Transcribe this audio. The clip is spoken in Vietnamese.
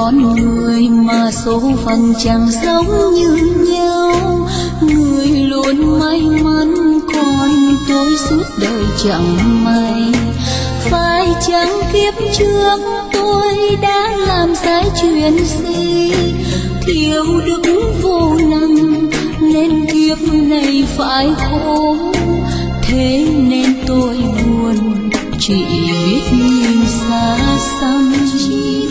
con người mà số phận chẳng giống như nhau. Người luôn may mắn còn tôi suốt đời chẳng may. Phải chăng kiếp trước tôi đã làm sai chuyện gì, thiếu đức vô năng nên kiếp này phải khổ. Thế nên tôi buồn chỉ biết nhìn xa xăm.